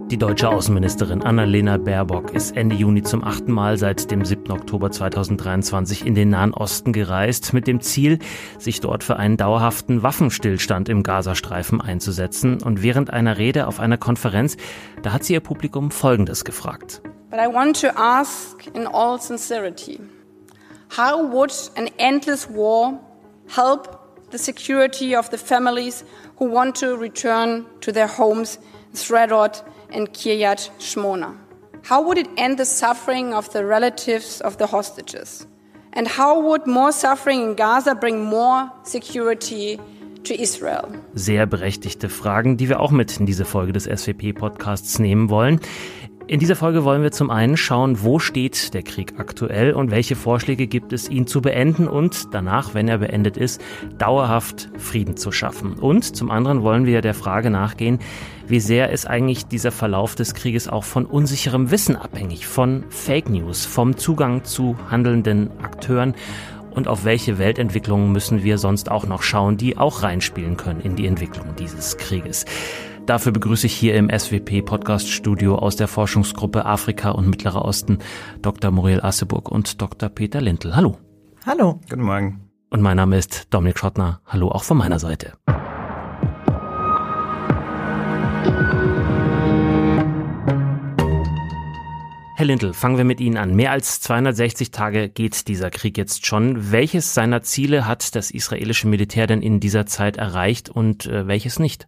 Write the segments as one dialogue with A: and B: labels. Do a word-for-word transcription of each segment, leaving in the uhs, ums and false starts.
A: Die deutsche Außenministerin Annalena Baerbock ist Ende Juni zum achten Mal seit dem siebten Oktober zweitausenddreiundzwanzig in den Nahen Osten gereist, mit dem Ziel, sich dort für einen dauerhaften Waffenstillstand im Gazastreifen einzusetzen. Und während einer Rede auf einer Konferenz, da hat sie ihr Publikum Folgendes gefragt.
B: But I want to ask in all sincerity, how would an endless war help the security of the families who want to return to their homes in Sderot and Kiryat Shmona? How would it end the suffering of the relatives of the hostages? And how would more suffering in Gaza bring more security to Israel?
A: Sehr berechtigte Fragen, die wir auch mit in diese Folge des S W P-Podcasts nehmen wollen. In dieser Folge wollen wir zum einen schauen, wo steht der Krieg aktuell und welche Vorschläge gibt es, ihn zu beenden und danach, wenn er beendet ist, dauerhaft Frieden zu schaffen. Und zum anderen wollen wir der Frage nachgehen, wie sehr ist eigentlich dieser Verlauf des Krieges auch von unsicherem Wissen abhängig, von Fake News, vom Zugang zu handelnden Akteuren und auf welche Weltentwicklungen müssen wir sonst auch noch schauen, die auch reinspielen können in die Entwicklung dieses Krieges. Dafür begrüße ich hier im S W P-Podcast-Studio aus der Forschungsgruppe Afrika und Mittlerer Osten Doktor Muriel Asseburg und Doktor Peter Lintl. Hallo.
C: Hallo.
D: Guten Morgen.
A: Und mein Name ist Dominik Schottner. Hallo auch von meiner Seite. Herr Lintl, fangen wir mit Ihnen an. Mehr als zweihundertsechzig Tage geht dieser Krieg jetzt schon. Welches seiner Ziele hat das israelische Militär denn in dieser Zeit erreicht und äh, welches nicht?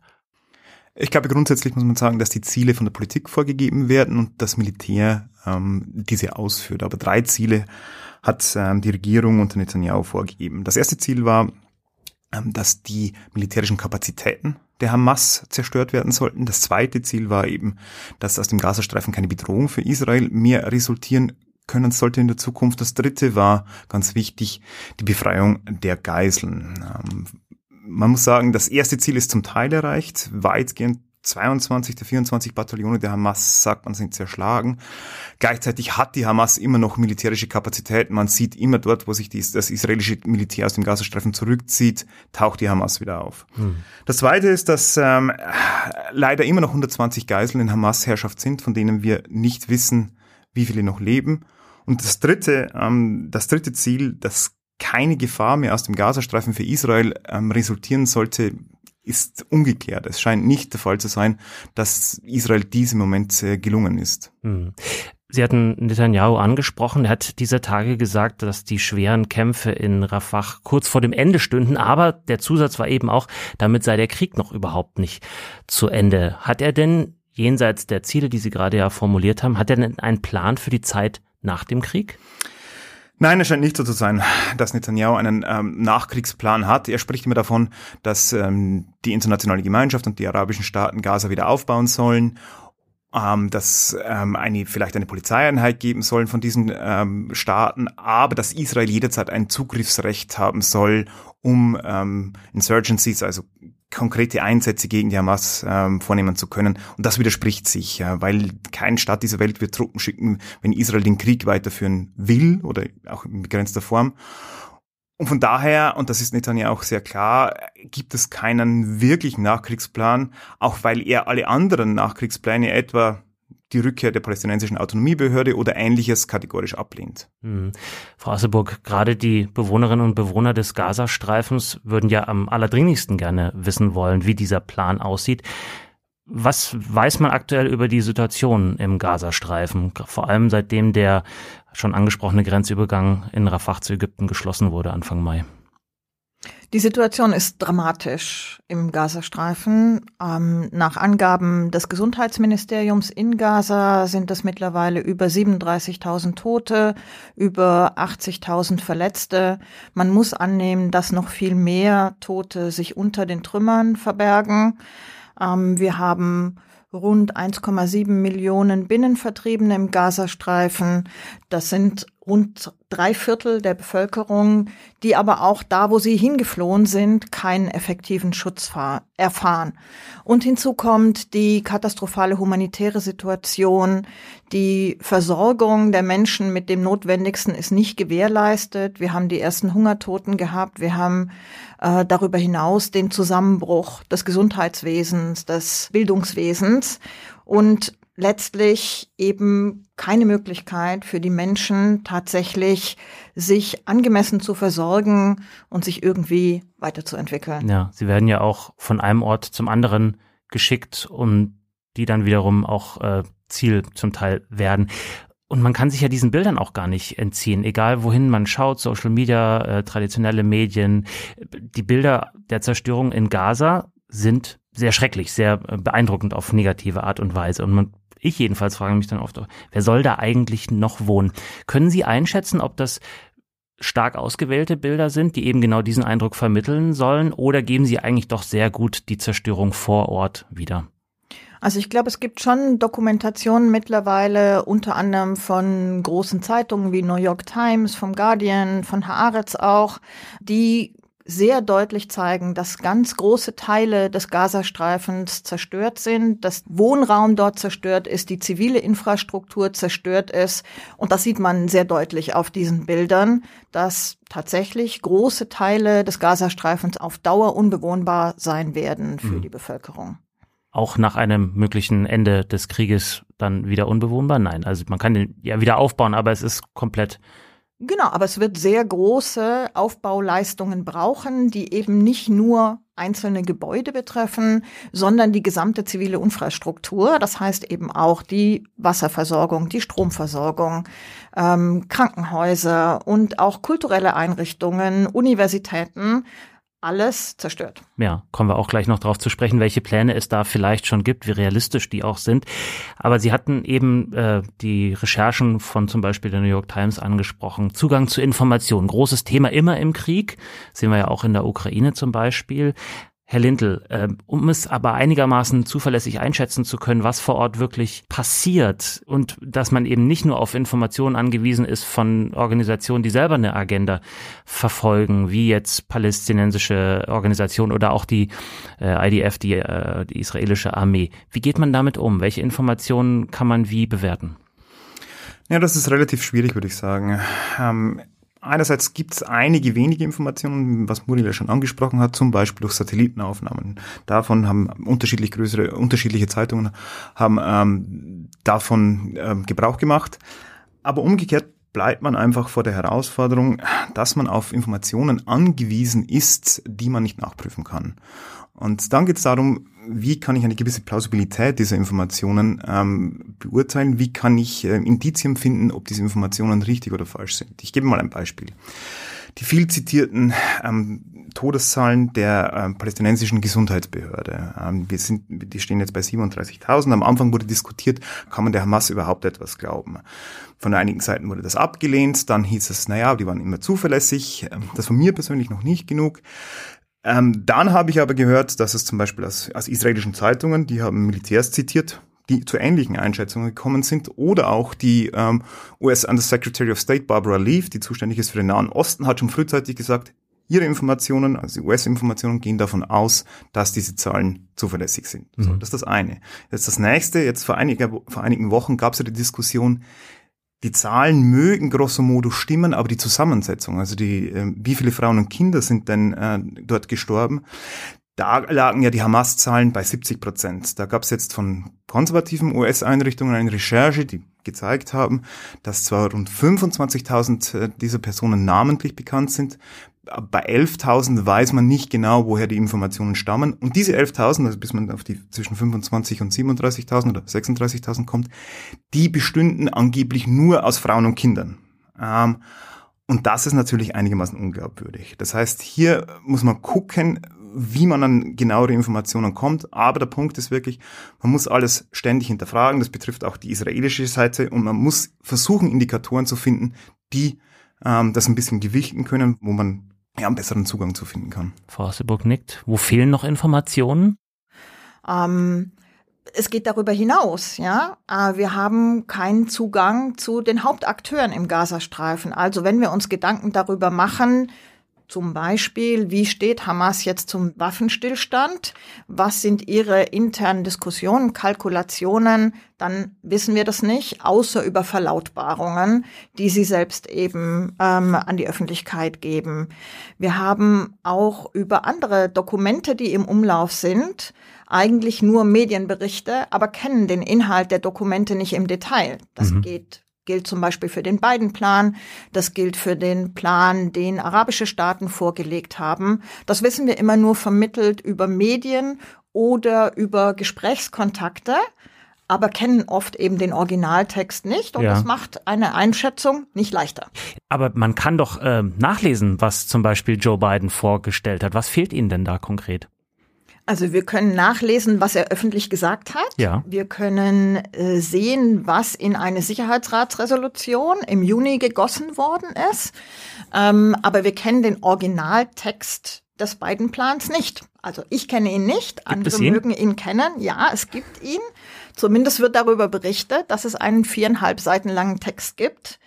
D: Ich glaube, grundsätzlich muss man sagen, dass die Ziele von der Politik vorgegeben werden und das Militär ähm, diese ausführt. Aber drei Ziele hat ähm, die Regierung unter Netanyahu vorgegeben. Das erste Ziel war, ähm, dass die militärischen Kapazitäten der Hamas zerstört werden sollten. Das zweite Ziel war eben, dass aus dem Gazastreifen keine Bedrohung für Israel mehr resultieren können sollte in der Zukunft. Das dritte war, ganz wichtig, die Befreiung der Geiseln. Ähm, Man muss sagen, das erste Ziel ist zum Teil erreicht. Weitgehend zweiundzwanzig der vierundzwanzig Bataillone der Hamas, sagt man, sind zerschlagen. Gleichzeitig hat die Hamas immer noch militärische Kapazitäten. Man sieht immer dort, wo sich die, das israelische Militär aus dem Gazastreifen zurückzieht, taucht die Hamas wieder auf. Hm. Das Zweite ist, dass ähm, leider immer noch hundertzwanzig Geiseln in Hamas-Herrschaft sind, von denen wir nicht wissen, wie viele noch leben. Und das Dritte, ähm, das dritte Ziel, das keine Gefahr mehr aus dem Gazastreifen für Israel ähm, resultieren sollte, ist umgekehrt. Es scheint nicht der Fall zu sein, dass Israel dies im Moment äh, gelungen ist.
A: Hm. Sie hatten Netanyahu angesprochen. Er hat dieser Tage gesagt, dass die schweren Kämpfe in Rafah kurz vor dem Ende stünden. Aber der Zusatz war eben auch, damit sei der Krieg noch überhaupt nicht zu Ende. Hat er denn, jenseits der Ziele, die Sie gerade ja formuliert haben, hat er denn einen Plan für die Zeit nach dem Krieg?
D: Nein, es scheint nicht so zu sein, dass Netanyahu einen ähm, Nachkriegsplan hat. Er spricht immer davon, dass ähm, die internationale Gemeinschaft und die arabischen Staaten Gaza wieder aufbauen sollen, ähm, dass ähm, eine vielleicht eine Polizeieinheit geben sollen von diesen ähm, Staaten, aber dass Israel jederzeit ein Zugriffsrecht haben soll, um ähm, Insurgencies, also konkrete Einsätze gegen die Hamas ähm, vornehmen zu können. Und das widerspricht sich, ja, weil kein Staat dieser Welt wird Truppen schicken, wenn Israel den Krieg weiterführen will oder auch in begrenzter Form. Und von daher, und das ist Netanyahu auch sehr klar, gibt es keinen wirklichen Nachkriegsplan, auch weil er alle anderen Nachkriegspläne, etwa die Rückkehr der palästinensischen Autonomiebehörde oder Ähnliches, kategorisch ablehnt.
A: Hm. Frau Asseburg, gerade die Bewohnerinnen und Bewohner des Gazastreifens würden ja am allerdringlichsten gerne wissen wollen, wie dieser Plan aussieht. Was weiß man aktuell über die Situation im Gazastreifen, vor allem seitdem der schon angesprochene Grenzübergang in Rafah zu Ägypten geschlossen wurde Anfang Mai?
C: Die Situation ist dramatisch im Gazastreifen. Ähm, nach Angaben des Gesundheitsministeriums in Gaza sind es mittlerweile über siebenunddreißigtausend Tote, über achtzigtausend Verletzte. Man muss annehmen, dass noch viel mehr Tote sich unter den Trümmern verbergen. Ähm, wir haben rund eins Komma sieben Millionen Binnenvertriebene im Gazastreifen. Das sind rund drei Viertel der Bevölkerung, die aber auch da, wo sie hingeflohen sind, keinen effektiven Schutz erfahren. Und hinzu kommt die katastrophale humanitäre Situation. Die Versorgung der Menschen mit dem Notwendigsten ist nicht gewährleistet. Wir haben die ersten Hungertoten gehabt. Wir haben äh, darüber hinaus den Zusammenbruch des Gesundheitswesens, des Bildungswesens. Und letztlich eben keine Möglichkeit für die Menschen tatsächlich sich angemessen zu versorgen und sich irgendwie weiterzuentwickeln.
A: Ja, sie werden ja auch von einem Ort zum anderen geschickt und die dann wiederum auch äh, Ziel zum Teil werden. Und man kann sich ja diesen Bildern auch gar nicht entziehen, egal wohin man schaut, Social Media, äh, traditionelle Medien. Die Bilder der Zerstörung in Gaza sind sehr schrecklich, sehr beeindruckend auf negative Art und Weise. Und man, ich jedenfalls frage mich dann oft, wer soll da eigentlich noch wohnen? Können Sie einschätzen, ob das stark ausgewählte Bilder sind, die eben genau diesen Eindruck vermitteln sollen, oder geben sie eigentlich doch sehr gut die Zerstörung vor Ort wieder?
C: Also ich glaube, es gibt schon Dokumentationen mittlerweile, unter anderem von großen Zeitungen wie New York Times, vom Guardian, von Haaretz auch, die sehr deutlich zeigen, dass ganz große Teile des Gazastreifens zerstört sind, dass Wohnraum dort zerstört ist, die zivile Infrastruktur zerstört ist. Und das sieht man sehr deutlich auf diesen Bildern, dass tatsächlich große Teile des Gazastreifens auf Dauer unbewohnbar sein werden für mhm. die Bevölkerung.
A: Auch nach einem möglichen Ende des Krieges dann wieder unbewohnbar? Nein, also man kann den ja wieder aufbauen, aber es ist komplett.
C: Genau, aber es wird sehr große Aufbauleistungen brauchen, die eben nicht nur einzelne Gebäude betreffen, sondern die gesamte zivile Infrastruktur. Das heißt eben auch die Wasserversorgung, die Stromversorgung, ähm, Krankenhäuser und auch kulturelle Einrichtungen, Universitäten. Alles zerstört.
A: Ja, kommen wir auch gleich noch drauf zu sprechen, welche Pläne es da vielleicht schon gibt, wie realistisch die auch sind. Aber Sie hatten eben äh, die Recherchen von zum Beispiel der New York Times angesprochen. Zugang zu Informationen, großes Thema immer im Krieg, sehen wir ja auch in der Ukraine zum Beispiel. Herr Lindl, äh, um es aber einigermaßen zuverlässig einschätzen zu können, was vor Ort wirklich passiert und dass man eben nicht nur auf Informationen angewiesen ist von Organisationen, die selber eine Agenda verfolgen, wie jetzt palästinensische Organisationen oder auch die äh, I D F, die, äh, die israelische Armee. Wie geht man damit um? Welche Informationen kann man wie bewerten?
D: Ja, das ist relativ schwierig, würde ich sagen. Ähm Einerseits gibt es einige wenige Informationen, was Muriel ja schon angesprochen hat, zum Beispiel durch Satellitenaufnahmen. Davon haben unterschiedlich größere, unterschiedliche Zeitungen haben ähm, davon ähm, Gebrauch gemacht. Aber umgekehrt bleibt man einfach vor der Herausforderung, dass man auf Informationen angewiesen ist, die man nicht nachprüfen kann. Und dann geht es darum, wie kann ich eine gewisse Plausibilität dieser Informationen ähm, beurteilen? Wie kann ich äh, Indizien finden, ob diese Informationen richtig oder falsch sind? Ich gebe mal ein Beispiel. Die viel zitierten ähm, Todeszahlen der ähm, palästinensischen Gesundheitsbehörde. Ähm, wir sind, die stehen jetzt bei siebenunddreißigtausend. Am Anfang wurde diskutiert, kann man der Hamas überhaupt etwas glauben? Von einigen Seiten wurde das abgelehnt. Dann hieß es, naja, die waren immer zuverlässig. Das war mir persönlich noch nicht genug. Ähm, dann habe ich aber gehört, dass es zum Beispiel aus, aus israelischen Zeitungen, die haben Militärs zitiert, die zu ähnlichen Einschätzungen gekommen sind, oder auch die ähm, U S Undersecretary of State Barbara Leaf, die zuständig ist für den Nahen Osten, hat schon frühzeitig gesagt, ihre Informationen, also die U S-Informationen, gehen davon aus, dass diese Zahlen zuverlässig sind. Mhm. So, das ist das eine. Jetzt das nächste, jetzt vor, einiger, vor einigen Wochen gab es ja die Diskussion, die Zahlen mögen grosso modo stimmen, aber die Zusammensetzung, also die, äh, wie viele Frauen und Kinder sind denn äh, dort gestorben, da lagen ja die Hamas-Zahlen bei siebzig Prozent. Da gab es jetzt von konservativen U S-Einrichtungen eine Recherche, die gezeigt haben, dass zwar rund fünfundzwanzigtausend äh, dieser Personen namentlich bekannt sind, bei elftausend weiß man nicht genau, woher die Informationen stammen. Und diese elftausend, also bis man auf die zwischen fünfundzwanzig und siebenunddreißigtausend oder sechsunddreißigtausend kommt, die bestünden angeblich nur aus Frauen und Kindern. Ähm, und das ist natürlich einigermaßen unglaubwürdig. Das heißt, hier muss man gucken, wie man an genauere Informationen kommt. Aber der Punkt ist wirklich, man muss alles ständig hinterfragen. Das betrifft auch die israelische Seite. Und man muss versuchen, Indikatoren zu finden, die ähm, das ein bisschen gewichten können, wo man ja, einen besseren Zugang zu finden kann.
A: Frau Hasselburg nickt. Wo fehlen noch Informationen?
C: Ähm, es geht darüber hinaus, ja. Äh, wir haben keinen Zugang zu den Hauptakteuren im Gazastreifen. Also wenn wir uns Gedanken darüber machen, Zum Beispiel, wie steht Hamas jetzt zum Waffenstillstand? Was sind ihre internen Diskussionen, Kalkulationen? Dann wissen wir das nicht, außer über Verlautbarungen, die sie selbst eben ähm, an die Öffentlichkeit geben. Wir haben auch über andere Dokumente, die im Umlauf sind, eigentlich nur Medienberichte, aber kennen den Inhalt der Dokumente nicht im Detail. Das mhm. geht gilt zum Beispiel für den Biden-Plan, das gilt für den Plan, den arabische Staaten vorgelegt haben. Das wissen wir immer nur vermittelt über Medien oder über Gesprächskontakte, aber kennen oft eben den Originaltext nicht und ja. das macht eine Einschätzung nicht leichter.
A: Aber man kann doch äh, nachlesen, was zum Beispiel Joe Biden vorgestellt hat. Was fehlt Ihnen denn da konkret?
C: Also wir können nachlesen, was er öffentlich gesagt hat.
A: Ja.
C: Wir können äh, sehen, was in eine Sicherheitsratsresolution im Juni gegossen worden ist. Ähm, aber wir kennen den Originaltext des Biden-Plans nicht. Also ich kenne ihn nicht,
A: gibt
C: andere
A: ihn?
C: mögen ihn kennen. Ja, es gibt ihn. Zumindest wird darüber berichtet, dass es einen viereinhalb Seiten langen Text gibt,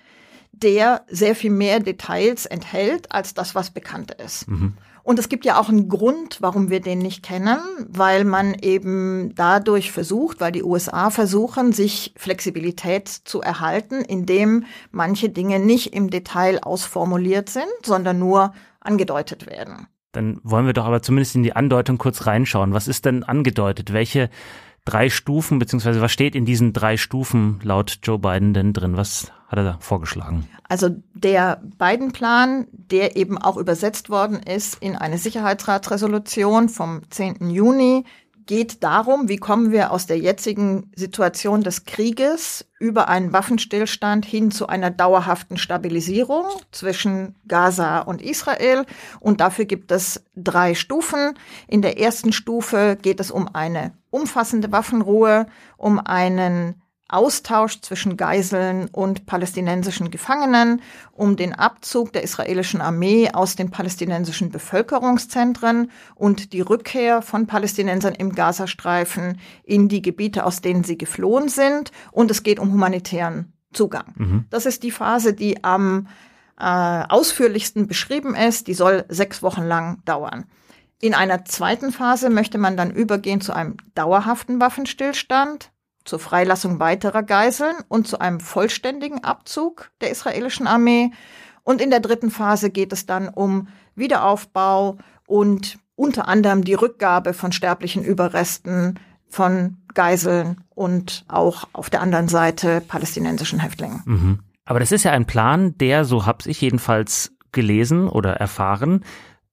C: der sehr viel mehr Details enthält als das, was bekannt ist. Mhm. Und es gibt ja auch einen Grund, warum wir den nicht kennen, weil man eben dadurch versucht, weil die U S A versuchen, sich Flexibilität zu erhalten, indem manche Dinge nicht im Detail ausformuliert sind, sondern nur angedeutet werden.
A: Dann wollen wir doch aber zumindest in die Andeutung kurz reinschauen. Was ist denn angedeutet? Welche drei Stufen, beziehungsweise was steht in diesen drei Stufen laut Joe Biden denn drin? Was hat er da vorgeschlagen?
C: Also der Biden-Plan, der eben auch übersetzt worden ist in eine Sicherheitsratsresolution vom zehnten Juni, geht darum, wie kommen wir aus der jetzigen Situation des Krieges über einen Waffenstillstand hin zu einer dauerhaften Stabilisierung zwischen Gaza und Israel. Und dafür gibt es drei Stufen. In der ersten Stufe geht es um eine umfassende Waffenruhe, um einen Austausch zwischen Geiseln und palästinensischen Gefangenen, um den Abzug der israelischen Armee aus den palästinensischen Bevölkerungszentren und die Rückkehr von Palästinensern im Gazastreifen in die Gebiete, aus denen sie geflohen sind. Und es geht um humanitären Zugang. Mhm. Das ist die Phase, die am äh, ausführlichsten beschrieben ist. Die soll sechs Wochen lang dauern. In einer zweiten Phase möchte man dann übergehen zu einem dauerhaften Waffenstillstand, zur Freilassung weiterer Geiseln und zu einem vollständigen Abzug der israelischen Armee. Und in der dritten Phase geht es dann um Wiederaufbau und unter anderem die Rückgabe von sterblichen Überresten von Geiseln und auch auf der anderen Seite palästinensischen Häftlingen.
A: Mhm. Aber das ist ja ein Plan, der, so habe ich jedenfalls gelesen oder erfahren,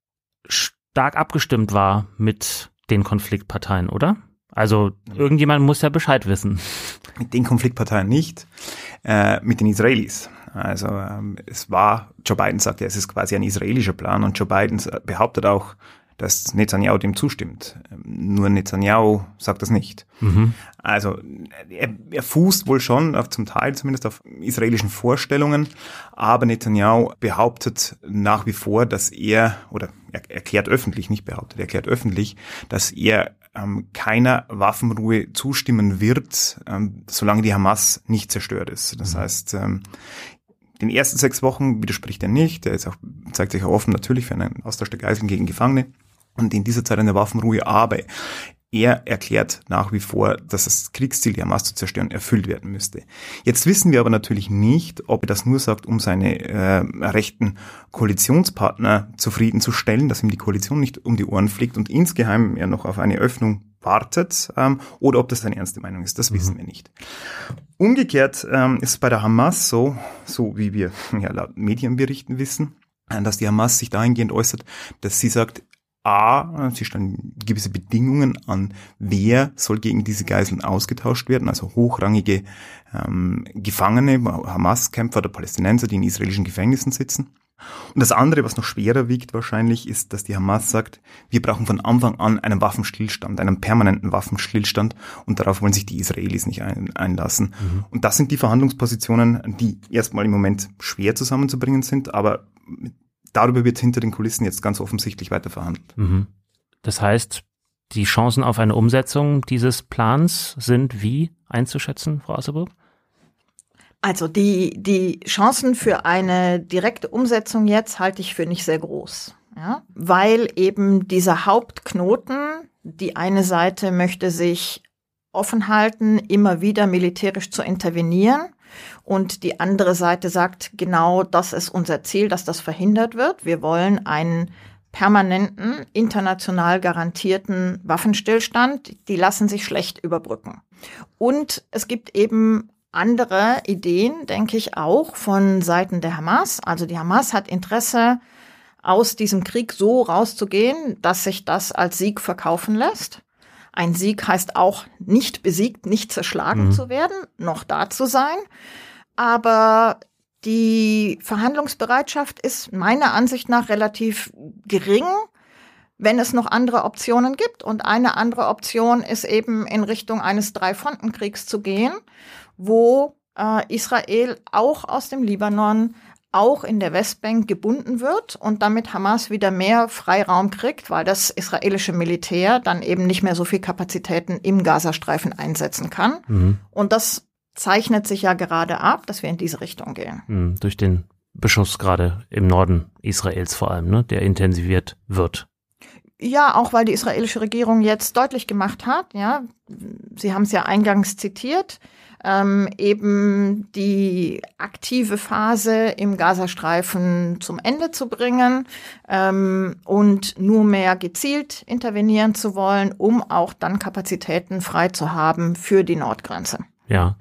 A: stark abgestimmt war mit den Konfliktparteien, oder? Also irgendjemand muss ja Bescheid wissen.
D: Mit den Konfliktparteien nicht, äh, mit den Israelis. Also ähm, es war, Joe Biden sagt ja, es ist quasi ein israelischer Plan und Joe Biden behauptet auch, dass Netanyahu dem zustimmt. Nur Netanyahu sagt das nicht. Mhm. Also er, er fußt wohl schon, auf, zum Teil zumindest auf israelischen Vorstellungen, aber Netanyahu behauptet nach wie vor, dass er, oder er erklärt öffentlich, nicht behauptet, er erklärt öffentlich, dass er ähm, keiner Waffenruhe zustimmen wird, ähm, solange die Hamas nicht zerstört ist. Das mhm. heißt, ähm, den ersten sechs Wochen widerspricht er nicht. Er ist auch, zeigt sich auch offen natürlich für einen Austausch der Geiseln gegen Gefangene und in dieser Zeit eine Waffenruhe. Aber er erklärt nach wie vor, dass das Kriegsziel, die Hamas zu zerstören, erfüllt werden müsste. Jetzt wissen wir aber natürlich nicht, ob er das nur sagt, um seine äh, rechten Koalitionspartner zufriedenzustellen, dass ihm die Koalition nicht um die Ohren fliegt und insgeheim er noch auf eine Öffnung wartet, ähm, oder ob das seine ernste Meinung ist, das mhm. wissen wir nicht. Umgekehrt ähm, ist es bei der Hamas so, so wie wir ja, laut Medienberichten wissen, äh, dass die Hamas sich dahingehend äußert, dass sie sagt, A, sie stellen gewisse Bedingungen an, wer soll gegen diese Geiseln ausgetauscht werden, also hochrangige ähm, Gefangene, Hamas-Kämpfer oder Palästinenser, die in israelischen Gefängnissen sitzen. Und das andere, was noch schwerer wiegt wahrscheinlich, ist, dass die Hamas sagt, wir brauchen von Anfang an einen Waffenstillstand, einen permanenten Waffenstillstand und darauf wollen sich die Israelis nicht ein, einlassen. Mhm. Und das sind die Verhandlungspositionen, die erstmal im Moment schwer zusammenzubringen sind, aber darüber wird hinter den Kulissen jetzt ganz offensichtlich weiter verhandelt.
A: Mhm. Das heißt, die Chancen auf eine Umsetzung dieses Plans sind wie einzuschätzen, Frau Asserburg?
C: Also die, die Chancen für eine direkte Umsetzung jetzt halte ich für nicht sehr groß. Ja, weil eben dieser Hauptknoten, die eine Seite möchte sich offen halten, immer wieder militärisch zu intervenieren. Und die andere Seite sagt, genau das ist unser Ziel, dass das verhindert wird. Wir wollen einen permanenten, international garantierten Waffenstillstand. Die lassen sich schlecht überbrücken. Und es gibt eben andere Ideen, denke ich, auch von Seiten der Hamas. Also die Hamas hat Interesse, aus diesem Krieg so rauszugehen, dass sich das als Sieg verkaufen lässt. Ein Sieg heißt auch, nicht besiegt, nicht zerschlagen mhm. zu werden, noch da zu sein. Aber die Verhandlungsbereitschaft ist meiner Ansicht nach relativ gering, wenn es noch andere Optionen gibt. Und eine andere Option ist eben in Richtung eines Drei-Fronten-Kriegs zu gehen, wo äh, Israel auch aus dem Libanon, auch in der Westbank gebunden wird und damit Hamas wieder mehr Freiraum kriegt, weil das israelische Militär dann eben nicht mehr so viel Kapazitäten im Gazastreifen einsetzen kann. Mhm. Und das zeichnet sich ja gerade ab, dass wir in diese Richtung gehen.
A: Mhm, durch den Beschuss gerade im Norden Israels vor allem, ne, der intensiviert wird.
C: Ja, auch weil die israelische Regierung jetzt deutlich gemacht hat, ja, Sie haben es ja eingangs zitiert, ähm, eben die aktive Phase im Gazastreifen zum Ende zu bringen ähm, und nur mehr gezielt intervenieren zu wollen, um auch dann Kapazitäten frei zu haben für die Nordgrenze.
A: Ja.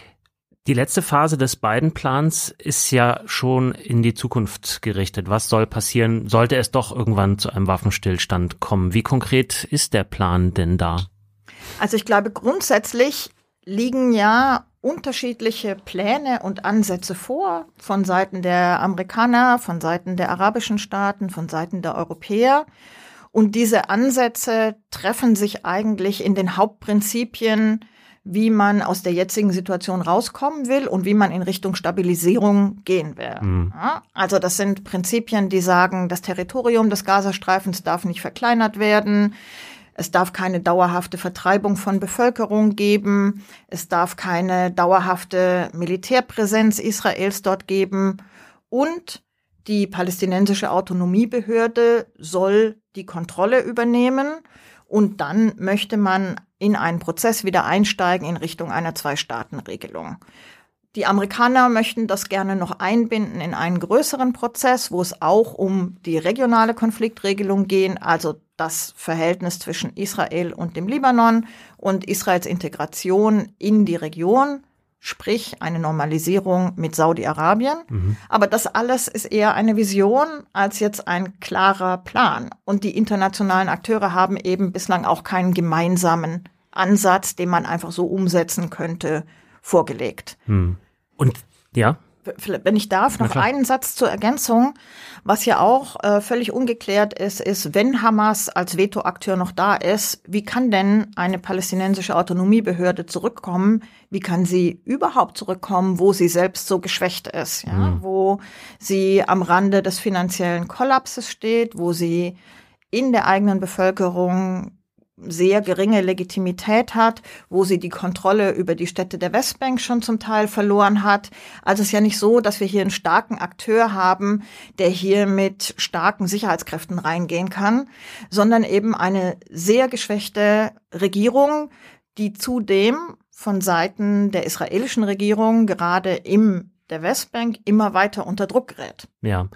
A: Die letzte Phase des Biden-Plans ist ja schon in die Zukunft gerichtet. Was soll passieren, sollte es doch irgendwann zu einem Waffenstillstand kommen? Wie konkret ist der Plan denn da?
C: Also ich glaube, grundsätzlich liegen ja unterschiedliche Pläne und Ansätze vor von Seiten der Amerikaner, von Seiten der arabischen Staaten, von Seiten der Europäer. Und diese Ansätze treffen sich eigentlich in den Hauptprinzipien, wie man aus der jetzigen Situation rauskommen will und wie man in Richtung Stabilisierung gehen will. Mhm. Ja, also das sind Prinzipien, die sagen, das Territorium des Gazastreifens darf nicht verkleinert werden, es darf keine dauerhafte Vertreibung von Bevölkerung geben, es darf keine dauerhafte Militärpräsenz Israels dort geben und die palästinensische Autonomiebehörde soll die Kontrolle übernehmen. Und dann möchte man in einen Prozess wieder einsteigen in Richtung einer Zwei-Staaten-Regelung. Die Amerikaner möchten das gerne noch einbinden in einen größeren Prozess, wo es auch um die regionale Konfliktregelung geht, also das Verhältnis zwischen Israel und dem Libanon und Israels Integration in die Region, sprich eine Normalisierung mit Saudi-Arabien. Mhm. Aber das alles ist eher eine Vision als jetzt ein klarer Plan. Und die internationalen Akteure haben eben bislang auch keinen gemeinsamen Ansatz, den man einfach so umsetzen könnte, vorgelegt.
A: Mhm. Und ja?
C: Wenn ich darf, noch einen Satz zur Ergänzung. Was ja auch äh, völlig ungeklärt ist, ist, wenn Hamas als Vetoakteur noch da ist, wie kann denn eine palästinensische Autonomiebehörde zurückkommen? Wie kann sie überhaupt zurückkommen, wo sie selbst so geschwächt ist? Ja? Mhm. Wo sie am Rande des finanziellen Kollapses steht, wo sie in der eigenen Bevölkerung sehr geringe Legitimität hat, wo sie die Kontrolle über die Städte der Westbank schon zum Teil verloren hat. Also es ist ja nicht so, dass wir hier einen starken Akteur haben, der hier mit starken Sicherheitskräften reingehen kann, sondern eben eine sehr geschwächte Regierung, die zudem von Seiten der israelischen Regierung gerade in der Westbank immer weiter unter Druck gerät.
A: Ja,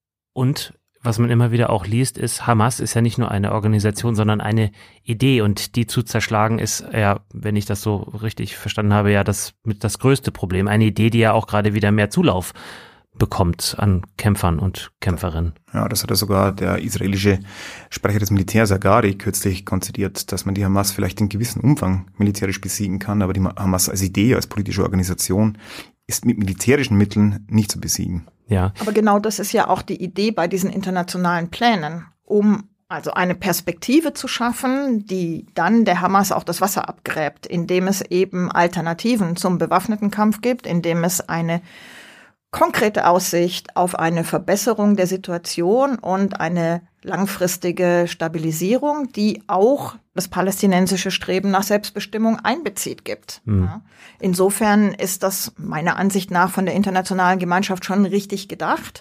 A: und was man immer wieder auch liest, ist, Hamas ist ja nicht nur eine Organisation, sondern eine Idee, und die zu zerschlagen ist ja, wenn ich das so richtig verstanden habe, ja das mit das größte Problem. Eine Idee, die ja auch gerade wieder mehr Zulauf bekommt an Kämpfern und Kämpferinnen.
D: Ja, das hat ja sogar der israelische Sprecher des Militärs, Agari, kürzlich konzidiert, dass man die Hamas vielleicht in gewissem Umfang militärisch besiegen kann, aber die Hamas als Idee, als politische Organisation ist mit militärischen Mitteln nicht zu besiegen.
A: Ja.
C: Aber genau das ist ja auch die Idee bei diesen internationalen Plänen, um also eine Perspektive zu schaffen, die dann der Hamas auch das Wasser abgräbt, indem es eben Alternativen zum bewaffneten Kampf gibt, indem es eine konkrete Aussicht auf eine Verbesserung der Situation und eine langfristige Stabilisierung, die auch das palästinensische Streben nach Selbstbestimmung einbezieht, gibt. Mhm. Ja. Insofern ist das meiner Ansicht nach von der internationalen Gemeinschaft schon richtig gedacht.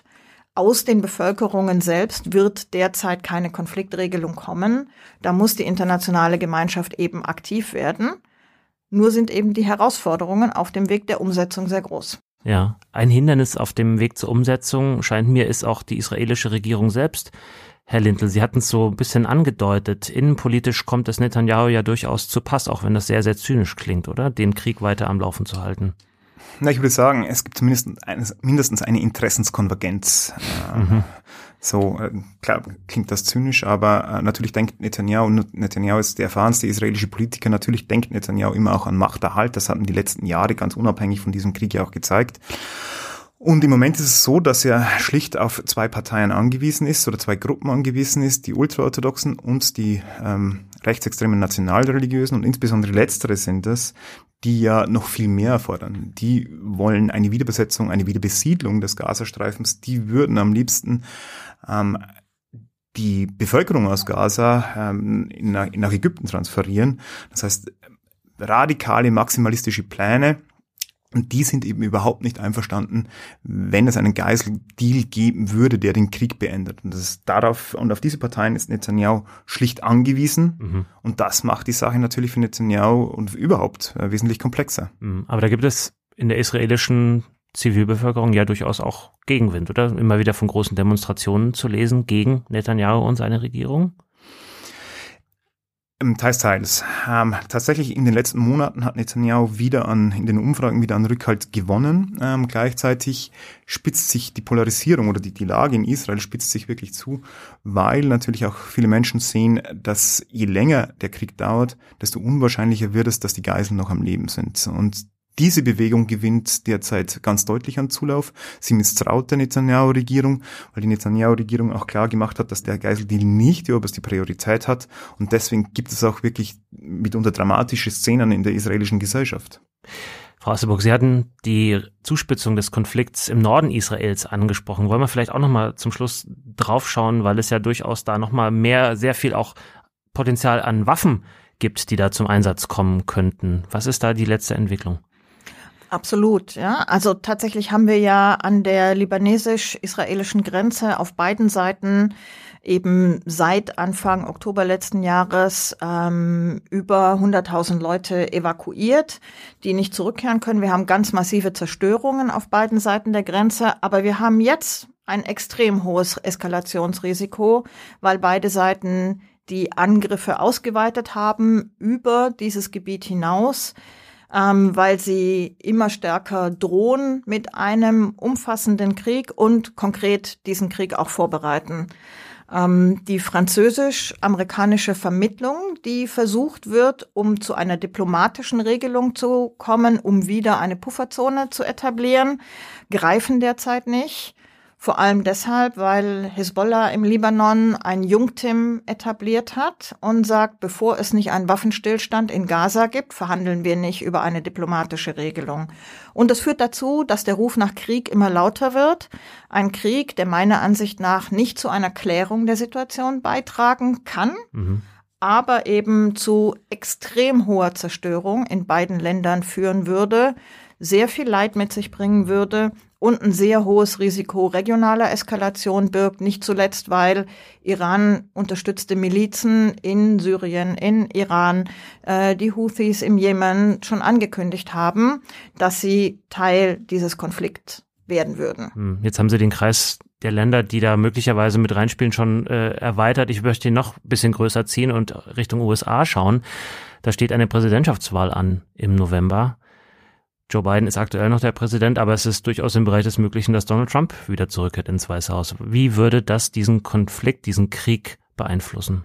C: Aus den Bevölkerungen selbst wird derzeit keine Konfliktregelung kommen. Da muss die internationale Gemeinschaft eben aktiv werden. Nur sind eben die Herausforderungen auf dem Weg der Umsetzung sehr groß.
A: Ja, ein Hindernis auf dem Weg zur Umsetzung, scheint mir, ist auch die israelische Regierung selbst. Herr Lindl, Sie hatten es so ein bisschen angedeutet. Innenpolitisch kommt es Netanyahu ja durchaus zu Pass, auch wenn das sehr, sehr zynisch klingt, oder? Den Krieg weiter am Laufen zu halten.
D: Na, ich würde sagen, es gibt zumindest eine, mindestens eine Interessenskonvergenz. Mhm. So, klar klingt das zynisch, aber natürlich denkt Netanyahu, Netanyahu ist der erfahrenste israelische Politiker, natürlich denkt Netanyahu immer auch an Machterhalt. Das hatten die letzten Jahre ganz unabhängig von diesem Krieg ja auch gezeigt. Und im Moment ist es so, dass er schlicht auf zwei Parteien angewiesen ist oder zwei Gruppen angewiesen ist, die Ultraorthodoxen und die ähm, rechtsextremen Nationalreligiösen, und insbesondere letztere sind es, die ja noch viel mehr fordern. Die wollen eine Wiederbesetzung, eine Wiederbesiedlung des Gazastreifens. Die würden am liebsten ähm, die Bevölkerung aus Gaza ähm, nach, nach Ägypten transferieren. Das heißt, radikale, maximalistische Pläne. Und die sind eben überhaupt nicht einverstanden, wenn es einen Geiseldeal geben würde, der den Krieg beendet. Und das ist darauf, und auf diese Parteien ist Netanyahu schlicht angewiesen. Mhm. Und das macht die Sache natürlich für Netanyahu und überhaupt äh, wesentlich komplexer.
A: Aber da gibt es in der israelischen Zivilbevölkerung ja durchaus auch Gegenwind, oder? Immer wieder von großen Demonstrationen zu lesen gegen Netanyahu und seine Regierung.
D: Teils, teils. Ähm, tatsächlich in den letzten Monaten hat Netanyahu wieder an, in den Umfragen wieder an Rückhalt gewonnen. Ähm, gleichzeitig spitzt sich die Polarisierung oder die, die Lage in Israel spitzt sich wirklich zu, weil natürlich auch viele Menschen sehen, dass je länger der Krieg dauert, desto unwahrscheinlicher wird es, dass die Geiseln noch am Leben sind. Und diese Bewegung gewinnt derzeit ganz deutlich an Zulauf. Sie misstraut der Netanyahu-Regierung, weil die Netanyahu-Regierung auch klar gemacht hat, dass der Geiseldeal nicht die oberste Priorität hat. Und deswegen gibt es auch wirklich mitunter dramatische Szenen in der israelischen Gesellschaft.
A: Frau Asseburg, Sie hatten die Zuspitzung des Konflikts im Norden Israels angesprochen. Wollen wir vielleicht auch nochmal zum Schluss draufschauen, weil es ja durchaus da nochmal mehr, sehr viel auch Potenzial an Waffen gibt, die da zum Einsatz kommen könnten. Was ist da die letzte Entwicklung?
C: Absolut, ja. Also tatsächlich haben wir ja an der libanesisch-israelischen Grenze auf beiden Seiten eben seit Anfang Oktober letzten Jahres ähm, über hunderttausend Leute evakuiert, die nicht zurückkehren können. Wir haben ganz massive Zerstörungen auf beiden Seiten der Grenze, aber wir haben jetzt ein extrem hohes Eskalationsrisiko, weil beide Seiten die Angriffe ausgeweitet haben über dieses Gebiet hinaus, ähm, weil sie immer stärker drohen mit einem umfassenden Krieg und konkret diesen Krieg auch vorbereiten. Ähm, die französisch-amerikanische Vermittlung, die versucht wird, um zu einer diplomatischen Regelung zu kommen, um wieder eine Pufferzone zu etablieren, greifen derzeit nicht. Vor allem deshalb, weil Hisbollah im Libanon ein Jungtim etabliert hat und sagt, bevor es nicht einen Waffenstillstand in Gaza gibt, verhandeln wir nicht über eine diplomatische Regelung. Und das führt dazu, dass der Ruf nach Krieg immer lauter wird. Ein Krieg, der meiner Ansicht nach nicht zu einer Klärung der Situation beitragen kann, mhm. aber eben zu extrem hoher Zerstörung in beiden Ländern führen würde, sehr viel Leid mit sich bringen würde und ein sehr hohes Risiko regionaler Eskalation birgt, nicht zuletzt, weil Iran unterstützte Milizen in Syrien, in Iran, äh, die Houthis im Jemen schon angekündigt haben, dass sie Teil dieses Konflikts werden würden.
A: Jetzt haben Sie den Kreis der Länder, die da möglicherweise mit reinspielen, schon äh, erweitert. Ich möchte ihn noch ein bisschen größer ziehen und Richtung U S A schauen. Da steht eine Präsidentschaftswahl an im November. Joe Biden ist aktuell noch der Präsident, aber es ist durchaus im Bereich des Möglichen, dass Donald Trump wieder zurückkehrt ins Weiße Haus. Wie würde das diesen Konflikt, diesen Krieg beeinflussen?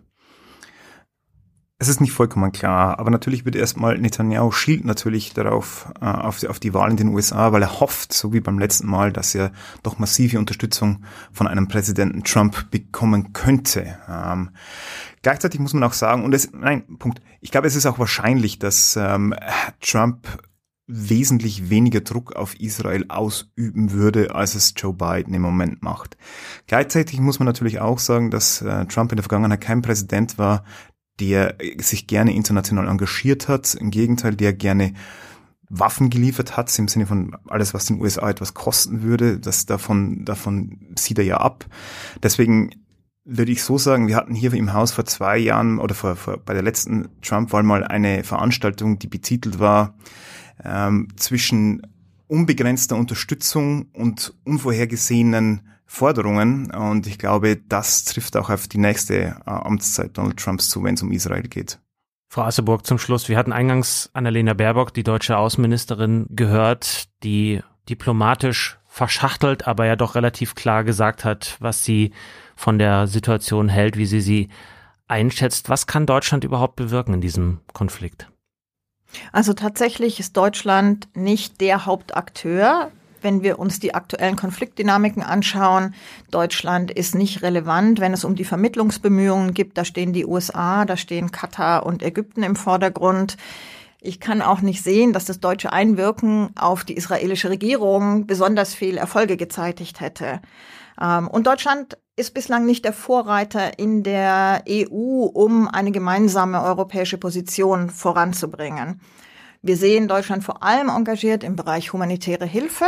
D: Es ist nicht vollkommen klar, aber natürlich wird erstmal Netanyahu schielt natürlich darauf, äh, auf, die, auf die Wahl in den U S A, weil er hofft, so wie beim letzten Mal, dass er doch massive Unterstützung von einem Präsidenten Trump bekommen könnte. Ähm, gleichzeitig muss man auch sagen, und es, nein, Punkt, ich glaube, es ist auch wahrscheinlich, dass ähm, Trump wesentlich weniger Druck auf Israel ausüben würde, als es Joe Biden im Moment macht. Gleichzeitig muss man natürlich auch sagen, dass äh, Trump in der Vergangenheit kein Präsident war, der sich gerne international engagiert hat. Im Gegenteil, der gerne Waffen geliefert hat, im Sinne von alles, was den U S A etwas kosten würde, das davon, davon sieht er ja ab. Deswegen würde ich so sagen, wir hatten hier im Haus vor zwei Jahren oder vor, vor bei der letzten Trump-Wahl mal eine Veranstaltung, die betitelt war ähm, zwischen unbegrenzter Unterstützung und unvorhergesehenen Forderungen. Und ich glaube, das trifft auch auf die nächste äh, Amtszeit Donald Trumps zu, wenn es um Israel geht.
A: Frau Asseburg, zum Schluss. Wir hatten eingangs Annalena Baerbock, die deutsche Außenministerin, gehört, die diplomatisch verschachtelt, aber ja doch relativ klar gesagt hat, was sie von der Situation hält, wie sie sie einschätzt. Was kann Deutschland überhaupt bewirken in diesem Konflikt?
C: Also tatsächlich ist Deutschland nicht der Hauptakteur. Wenn wir uns die aktuellen Konfliktdynamiken anschauen, Deutschland ist nicht relevant, wenn es um die Vermittlungsbemühungen geht. Da stehen die U S A, da stehen Katar und Ägypten im Vordergrund. Ich kann auch nicht sehen, dass das deutsche Einwirken auf die israelische Regierung besonders viel Erfolge gezeitigt hätte. Und Deutschland ist bislang nicht der Vorreiter in der E U, um eine gemeinsame europäische Position voranzubringen. Wir sehen Deutschland vor allem engagiert im Bereich humanitäre Hilfe,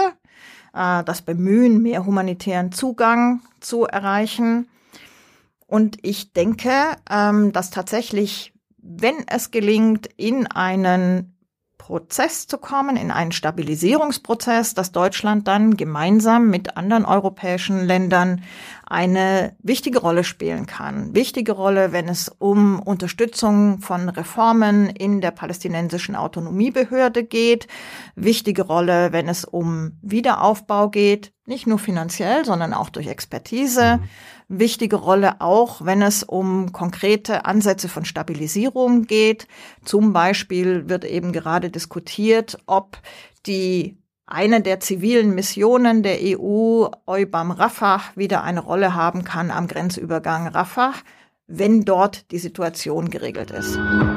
C: das Bemühen, mehr humanitären Zugang zu erreichen. Und ich denke, dass tatsächlich, wenn es gelingt, in einen Prozess zu kommen, in einen Stabilisierungsprozess, dass Deutschland dann gemeinsam mit anderen europäischen Ländern eine wichtige Rolle spielen kann. Wichtige Rolle, wenn es um Unterstützung von Reformen in der palästinensischen Autonomiebehörde geht. Wichtige Rolle, wenn es um Wiederaufbau geht, nicht nur finanziell, sondern auch durch Expertise. Mhm. Wichtige Rolle auch, wenn es um konkrete Ansätze von Stabilisierung geht. Zum Beispiel wird eben gerade diskutiert, ob die eine der zivilen Missionen der E U, EUBAM Rafah, wieder eine Rolle haben kann am Grenzübergang Rafah, wenn dort die Situation geregelt ist.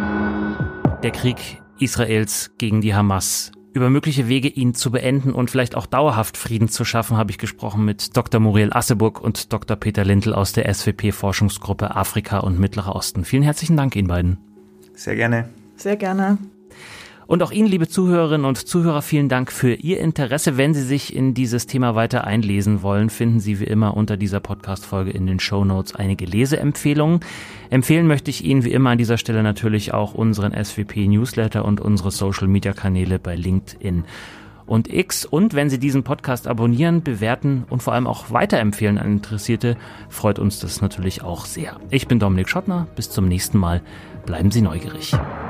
A: Der Krieg Israels gegen die Hamas. Über mögliche Wege, ihn zu beenden und vielleicht auch dauerhaft Frieden zu schaffen, habe ich gesprochen mit Doktor Muriel Asseburg und Doktor Peter Lintl aus der S W P-Forschungsgruppe Afrika und Mittlerer Osten. Vielen herzlichen Dank Ihnen beiden.
D: Sehr gerne.
C: Sehr gerne.
A: Und auch Ihnen, liebe Zuhörerinnen und Zuhörer, vielen Dank für Ihr Interesse. Wenn Sie sich in dieses Thema weiter einlesen wollen, finden Sie wie immer unter dieser Podcast-Folge in den Shownotes einige Leseempfehlungen. Empfehlen möchte ich Ihnen wie immer an dieser Stelle natürlich auch unseren S W P-Newsletter und unsere Social-Media-Kanäle bei LinkedIn und X. Und wenn Sie diesen Podcast abonnieren, bewerten und vor allem auch weiterempfehlen an Interessierte, freut uns das natürlich auch sehr. Ich bin Dominik Schottner. Bis zum nächsten Mal. Bleiben Sie neugierig.